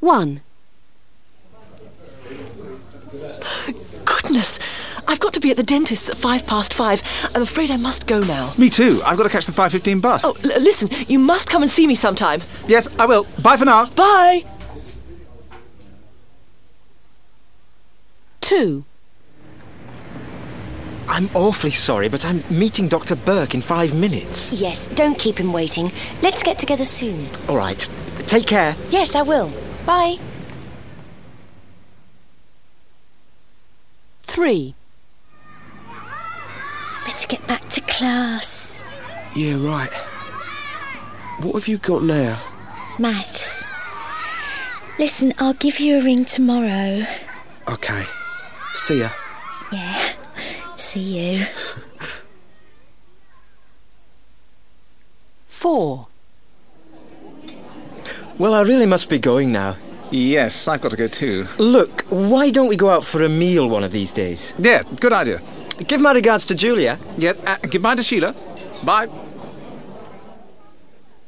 1. Goodness, I've got to be at the dentist's at 5:05. I'm afraid I must go now. Me too. I've got to catch the 5:15 bus. Oh, listen, you must come and see me sometime. Yes, I will. Bye for now. Bye! 2. I'm awfully sorry, but I'm meeting Dr. Burke in 5 minutes. Yes, don't keep him waiting. Let's get together soon. All right. Take care. Yes, I will. Bye. 3. Better get back to class. Yeah, right. What have you got now? Maths. Listen, I'll give you a ring tomorrow. Okay. See ya. Yeah, see you. 4. Well, I really must be going now. Yes, I've got to go too. Look, why don't we go out for a meal one of these days? Yeah, good idea. Give my regards to Julia. Yeah, goodbye to Sheila. Bye.